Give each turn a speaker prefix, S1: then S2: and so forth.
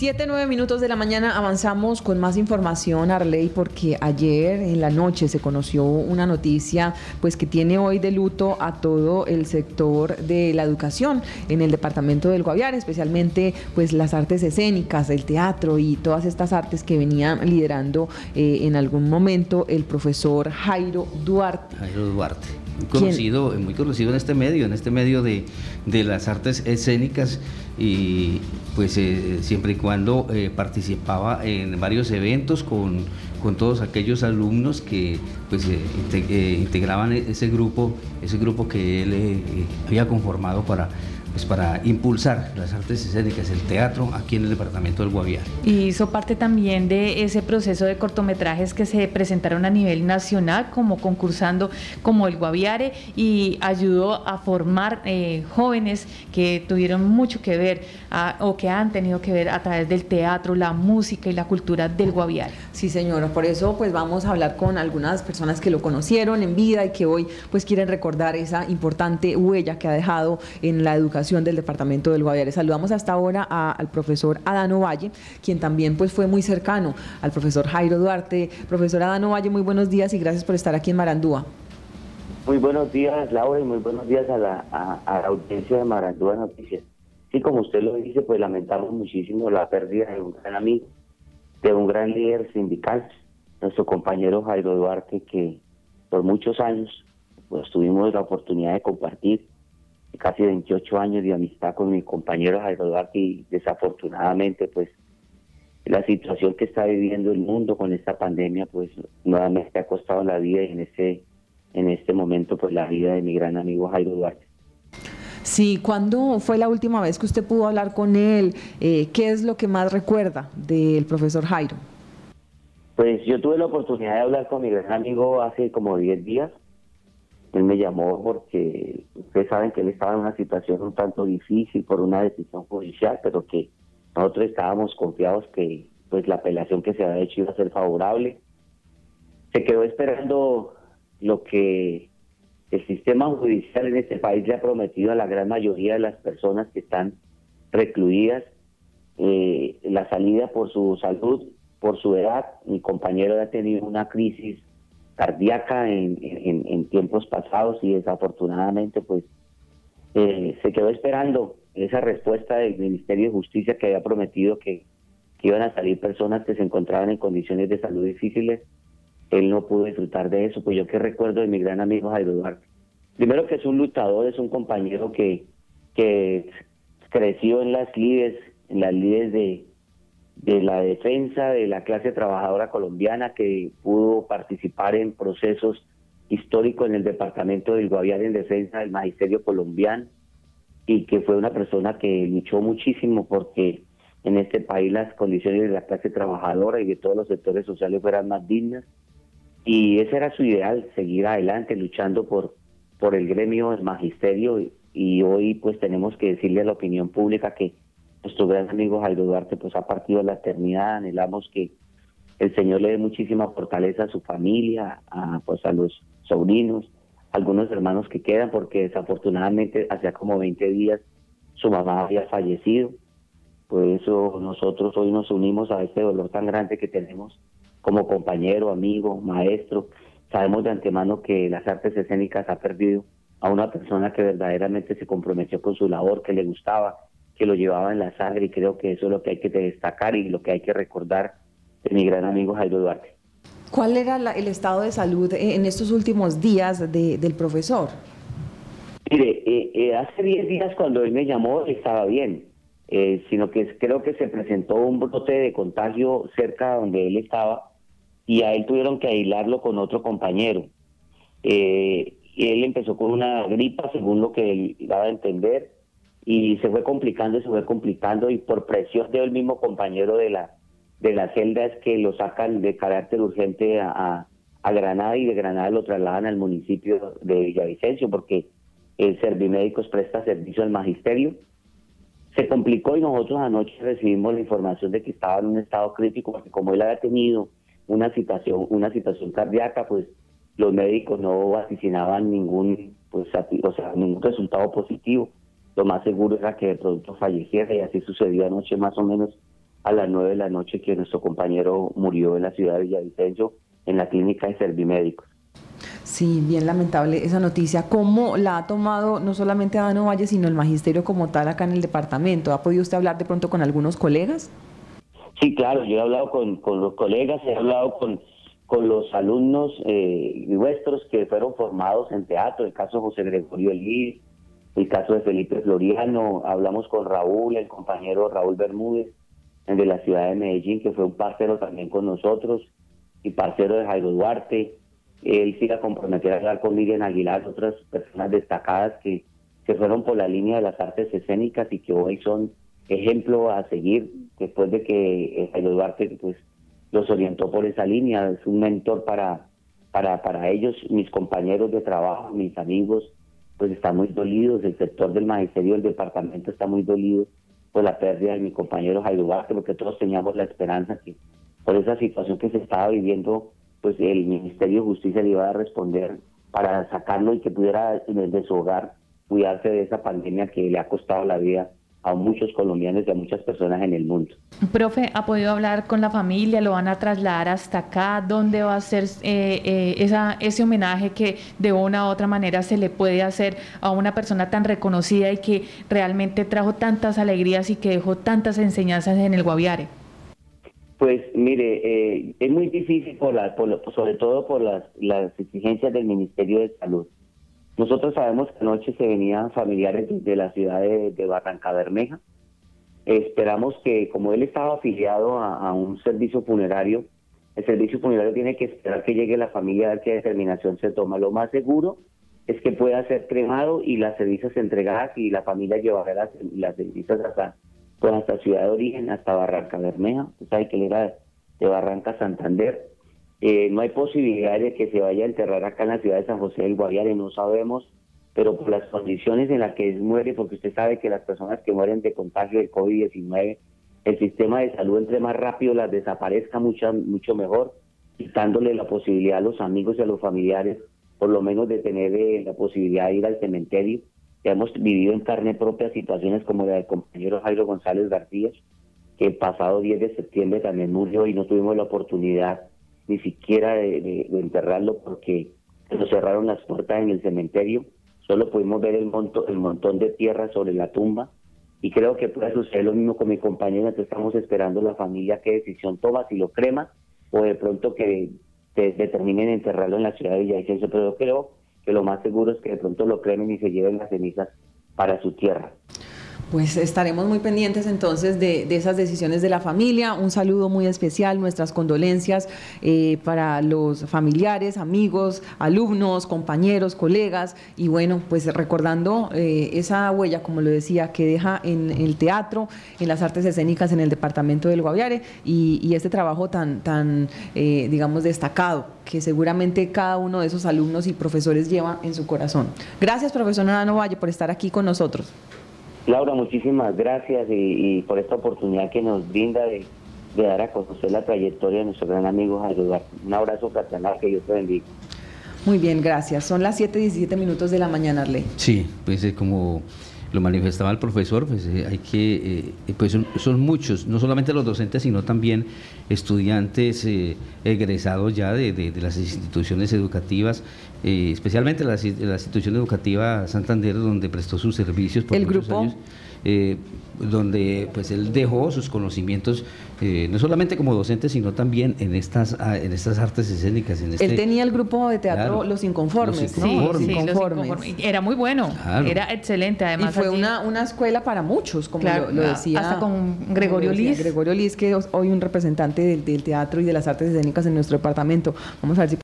S1: 7:09 de la mañana, avanzamos con más información, Arley, porque ayer en la noche se conoció una noticia pues que tiene hoy de luto a todo el sector de la educación en el departamento del Guaviare, especialmente pues las artes escénicas, el teatro y todas estas artes que venían liderando en algún momento el profesor Jairo Duarte.
S2: Jairo Duarte, muy conocido en este medio de las artes escénicas, y pues siempre y cuando participaba en varios eventos con todos aquellos alumnos que pues integraban ese grupo que él había conformado para impulsar las artes escénicas, el teatro aquí en el departamento del Guaviare.
S3: Y hizo parte también de ese proceso de cortometrajes que se presentaron a nivel nacional, como concursando como el Guaviare, y ayudó a formar jóvenes que tuvieron mucho que ver o que han tenido que ver a través del teatro, la música y la cultura del Guaviare.
S1: Sí, señora, por eso pues vamos a hablar con algunas personas que lo conocieron en vida y que hoy pues quieren recordar esa importante huella que ha dejado en la educación del departamento del Guaviare. Saludamos hasta ahora al profesor Adán Ovalle, quien también pues fue muy cercano al profesor Jairo Duarte. Profesor Adán Ovalle, muy buenos días y gracias por estar aquí en Marandúa.
S4: Muy buenos días, Laura, y muy buenos días a la audiencia de Marandúa Noticias. Sí, como usted lo dice, pues lamentamos muchísimo la pérdida de un gran amigo, de un gran líder sindical, nuestro compañero Jairo Duarte, que por muchos años pues tuvimos la oportunidad de compartir casi 28 años de amistad con mi compañero Jairo Duarte, y desafortunadamente pues la situación que está viviendo el mundo con esta pandemia pues nuevamente ha costado la vida, y en este momento pues la vida de mi gran amigo Jairo Duarte.
S1: Sí, ¿cuándo fue la última vez que usted pudo hablar con él? ¿Qué es lo que más recuerda del profesor Jairo?
S4: Pues yo tuve la oportunidad de hablar con mi gran amigo hace como 10 días. Él me llamó porque ustedes saben que él estaba en una situación un tanto difícil por una decisión judicial, pero que nosotros estábamos confiados que pues la apelación que se había hecho iba a ser favorable. Se quedó esperando lo que el sistema judicial en este país le ha prometido a la gran mayoría de las personas que están recluidas, la salida por su salud, por su edad. Mi compañero ha tenido una crisis cardíaca en tiempos pasados, y desafortunadamente pues se quedó esperando esa respuesta del Ministerio de Justicia, que había prometido que iban a salir personas que se encontraban en condiciones de salud difíciles. Él no pudo disfrutar de eso. Pues yo qué recuerdo de mi gran amigo Jairo Duarte. Primero, que es un luchador, es un compañero que creció en las lides de la defensa de la clase trabajadora colombiana, que pudo participar en procesos históricos en el departamento del Guaviare en defensa del magisterio colombiano, y que fue una persona que luchó muchísimo porque en este país las condiciones de la clase trabajadora y de todos los sectores sociales fueran más dignas, y ese era su ideal, seguir adelante luchando por el gremio del magisterio. Y hoy pues tenemos que decirle a la opinión pública que nuestro gran amigo Jairo Duarte pues ha partido a la eternidad. Anhelamos que el Señor le dé muchísima fortaleza a su familia, a los sobrinos, algunos hermanos que quedan, porque desafortunadamente hacía como 20 días su mamá había fallecido. Por eso nosotros hoy nos unimos a este dolor tan grande que tenemos como compañero, amigo, maestro. Sabemos de antemano que las artes escénicas ha perdido a una persona que verdaderamente se comprometió con su labor, que le gustaba, que lo llevaba en la sangre, y creo que eso es lo que hay que destacar y lo que hay que recordar de mi gran amigo Jairo Duarte.
S1: ¿Cuál era el estado de salud en estos últimos días del profesor?
S4: Mire, hace 10 días cuando él me llamó estaba bien, sino que creo que se presentó un brote de contagio cerca donde él estaba, y a él tuvieron que aislarlo con otro compañero. Y él empezó con una gripa, según lo que él daba a entender, y se fue complicando, y por presión de él mismo compañero de la celda es que lo sacan de carácter urgente a Granada, y de Granada lo trasladan al municipio de Villavicencio, porque el Servimédicos presta servicio al magisterio. Se complicó, y nosotros anoche recibimos la información de que estaba en un estado crítico, porque como él había tenido una situación cardíaca, pues los médicos no vaticinaban ningún resultado positivo. Lo más seguro era que de producto falleciera, y así sucedió anoche más o menos a las 9 de la noche que nuestro compañero murió en la ciudad de Villavicencio, en la clínica de Servimédicos.
S1: Sí, bien lamentable esa noticia. ¿Cómo la ha tomado no solamente Adán Ovalle, sino el magisterio como tal acá en el departamento? ¿Ha podido usted hablar de pronto con algunos colegas?
S4: Sí, claro, yo he hablado con los colegas, he hablado con los alumnos nuestros que fueron formados en teatro, el caso de José Gregorio Elí, el caso de Felipe Floriano, hablamos con Raúl, el compañero Raúl Bermúdez, de la ciudad de Medellín, que fue un parcero también con nosotros, y parcero de Jairo Duarte. Él sí la comprometió a hablar con Miriam Aguilar, otras personas destacadas que fueron por la línea de las artes escénicas y que hoy son ejemplo a seguir, después de que Jairo Duarte pues los orientó por esa línea. Es un mentor para ellos. Mis compañeros de trabajo, mis amigos, pues están muy dolidos. El sector del magisterio del departamento está muy dolido por la pérdida de mi compañero Jairo Duarte, porque todos teníamos la esperanza que por esa situación que se estaba viviendo, pues el Ministerio de Justicia le iba a responder para sacarlo y que pudiera desde su hogar cuidarse de esa pandemia que le ha costado la vida a muchos colombianos y a muchas personas en el mundo.
S3: Profe, ¿ha podido hablar con la familia? ¿Lo van a trasladar hasta acá? ¿Dónde va a ser ese homenaje que de una u otra manera se le puede hacer a una persona tan reconocida y que realmente trajo tantas alegrías y que dejó tantas enseñanzas en el Guaviare?
S4: Pues mire, es muy difícil sobre todo por las exigencias del Ministerio de Salud. Nosotros sabemos que anoche se venían familiares de la ciudad de Barrancabermeja. Esperamos que, como él estaba afiliado a un servicio funerario, el servicio funerario tiene que esperar que llegue la familia a ver qué determinación se toma. Lo más seguro es que pueda ser cremado y las cenizas entregadas y la familia llevará las cenizas hasta Ciudad de Origen, hasta Barrancabermeja. Usted sabe que él era de Barranca Santander. No hay posibilidad de que se vaya a enterrar acá en la ciudad de San José del Guaviare, no sabemos, pero por las condiciones en las que él muere, porque usted sabe que las personas que mueren de contagio del COVID-19, el sistema de salud entre más rápido las desaparezca mucho mejor, quitándole la posibilidad a los amigos y a los familiares, por lo menos de tener la posibilidad de ir al cementerio. Ya hemos vivido en carne propia situaciones como la del compañero Jairo González García, que el pasado 10 de septiembre también murió y no tuvimos la oportunidad ni siquiera de enterrarlo porque nos cerraron las puertas en el cementerio. Solo pudimos ver el montón de tierra sobre la tumba, y creo que puede suceder lo mismo con mi compañero. Entonces estamos esperando la familia qué decisión toma, si lo crema o de pronto que determinen enterrarlo en la ciudad de Villavicencio, pero yo creo que lo más seguro es que de pronto lo cremen y se lleven las cenizas para su tierra.
S1: Pues estaremos muy pendientes entonces de esas decisiones de la familia. Un saludo muy especial, nuestras condolencias para los familiares, amigos, alumnos, compañeros, colegas, y bueno, pues recordando esa huella, como lo decía, que deja en el teatro, en las artes escénicas en el departamento del Guaviare, y este trabajo tan digamos, destacado, que seguramente cada uno de esos alumnos y profesores lleva en su corazón. Gracias, profesor Adán Ovalle, por estar aquí con nosotros.
S4: Laura, muchísimas gracias y por esta oportunidad que nos brinda de dar a conocer la trayectoria de nuestro gran amigo Jairo Duarte. Un abrazo fraternal, que Dios te bendiga.
S1: Muy bien, gracias. Son las 7:17 de la mañana, Arley.
S2: Sí, pues como lo manifestaba el profesor, pues hay que, pues son muchos, no solamente los docentes, sino también estudiantes egresados ya de las instituciones educativas, especialmente la institución educativa Santander, donde prestó sus servicios por muchos años, donde pues él dejó sus conocimientos no solamente como docente, sino también en estas artes escénicas.
S1: Él tenía el grupo de teatro, claro, Los Inconformes,
S3: ¿no? Los Inconformes. Era muy bueno, claro. Era excelente además.
S1: Y fue una escuela para muchos, como claro, lo decía.
S3: Hasta con Gregorio Liz.
S1: Gregorio Liz, que es hoy un representante del teatro y de las artes escénicas en nuestro departamento. Vamos a ver si